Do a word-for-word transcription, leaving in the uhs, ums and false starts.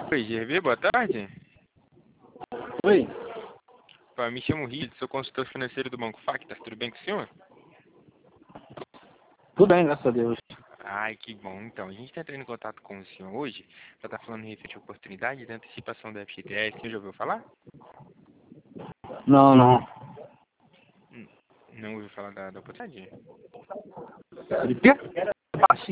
Oi, G R B, boa tarde. Oi, Pá, me chamo Rido, sou consultor financeiro do Banco Factas, tudo bem com o senhor? tudo bem, graças a Deus. Ai, que bom. Então, a gente está entrando em contato com o senhor hoje para estar falando referente à oportunidade de antecipação da F G T S. O senhor já ouviu falar? Não, não. Hum, Não ouviu falar da, da oportunidade? De quê?